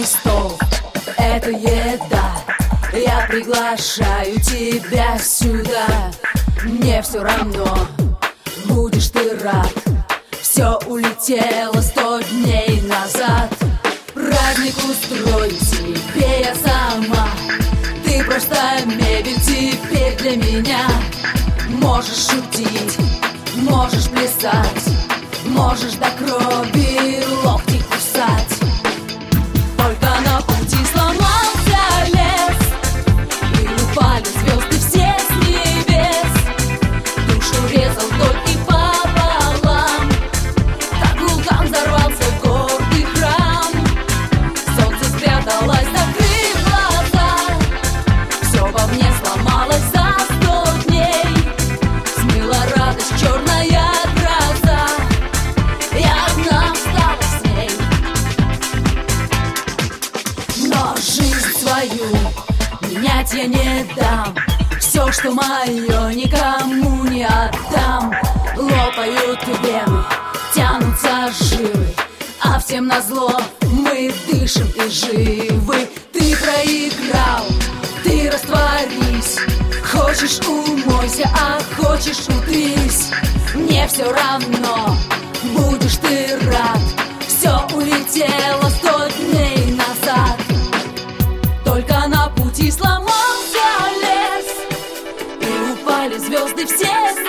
мой стол — это еда. Я приглашаю тебя сюда. Мне все равно, будешь ты рад. Все улетело 100 дней назад. Праздник устрою себе я сама. Ты просто мебель теперь для меня. Можешь шутить, можешь плясать, можешь до крови локти кусать. Только на пути сломался лес, и упали звезды все с небес. Душу резал вдоль и пополам, как вулкан взорвался гордый храм. Солнце спряталось, закрыв глаза, все во мне сломалось за 100 дней. Смыла радость черная гроза, я одна осталась с ней. Но жизнь свою менять я не дам. Все, что мое, никому не отдам. Лопают вены, тянутся жилы, а всем назло мы дышим и живы. Ты проиграл, ты растворись. Хочешь — умойся, а хочешь — утрись. Мне все равно, будешь ты рад. Все улетело 100 дней назад. Только на пути сломался лес, и упали звезды все